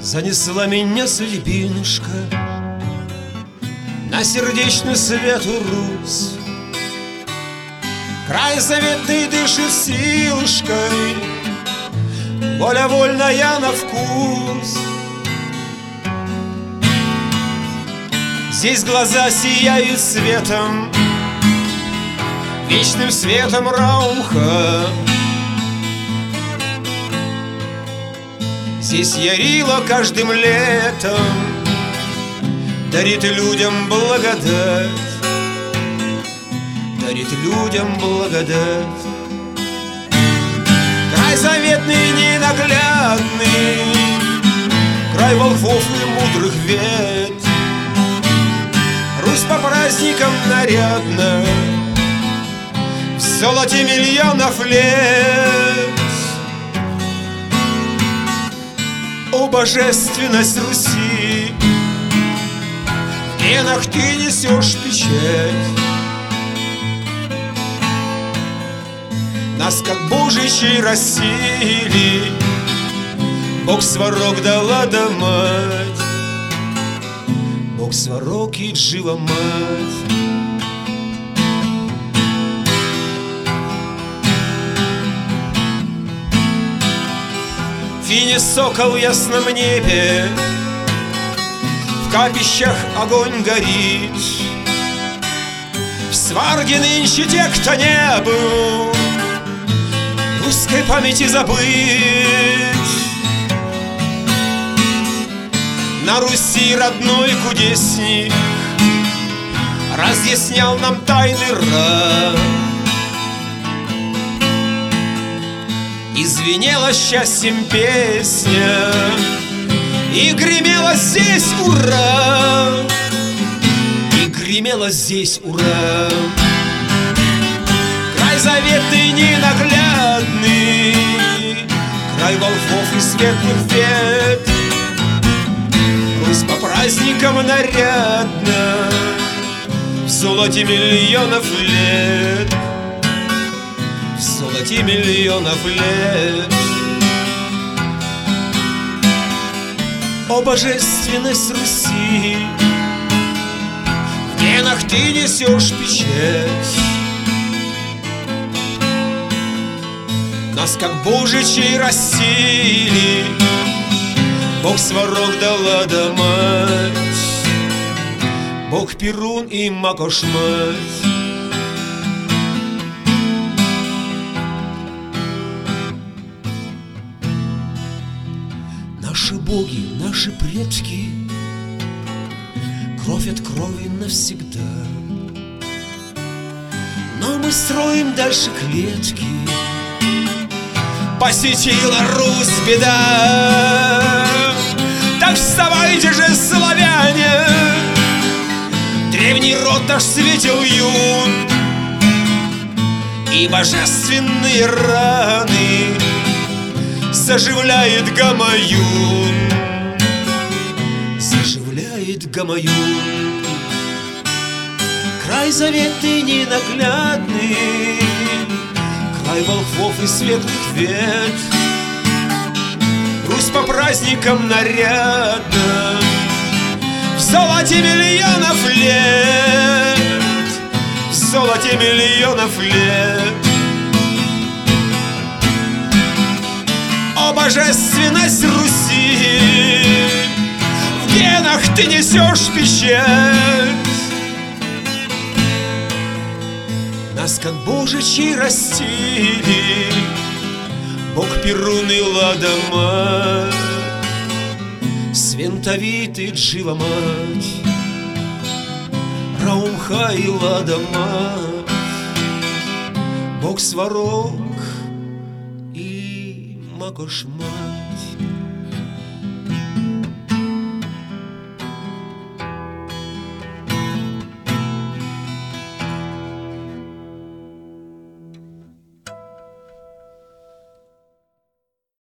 Занесла меня судьбинушка на сердечную свету Русь. Край заветный дышит силушкой, воля вольная на вкус. Здесь глаза сияют светом, вечным светом Раумха. Здесь Ярила каждым летом дарит людям благодать, дарит людям благодать. Край заветный, ненаглядный, край волхвов и мудрых вет. Русь по праздникам нарядна, в золоте миллионов лет. О, божественность Руси, в генах ты несешь печать. Нас как божичей растили, Бог сварог дала да мать, Бог сварог и Джива мать. Фине сокол в ясном небе, в капищах огонь горит. В сварге нынче те, кто не был, русской памяти забыть. На Руси родной кудесник разъяснял нам тайны Ра. И звенела счастьем песня, и гремела здесь ура, и гремела здесь ура. Край заветный, ненаглядный, край волхвов и светлых вет. Русь по праздникам нарядна, в золоте миллионов лет, в золоте миллионов лет. О, божественность Руси, в генах ты несешь печать. Нас как божичей растили, Бог сварог дала да мать, Бог Перун и Макош мать. Наши боги, наши предки, кровь от крови навсегда. Но мы строим дальше клетки, посетила Русь беда. Так вставайте же, славяне, древний род наш светил юн, и божественные раны заживляет Гамаюн, заживляет Гамаюн. Край заветный, ненаглядный, край волхвов и светлых вет. Русь по праздникам нарядна, в золоте миллионов лет, в золоте миллионов лет. О, божественность Руси, в генах ты несешь печать. Нас как божичей растили, Бог Перун и Лада мать, Свентовит и Джива мать, Раумха и Лада мать, Бог сварог и Макош мать.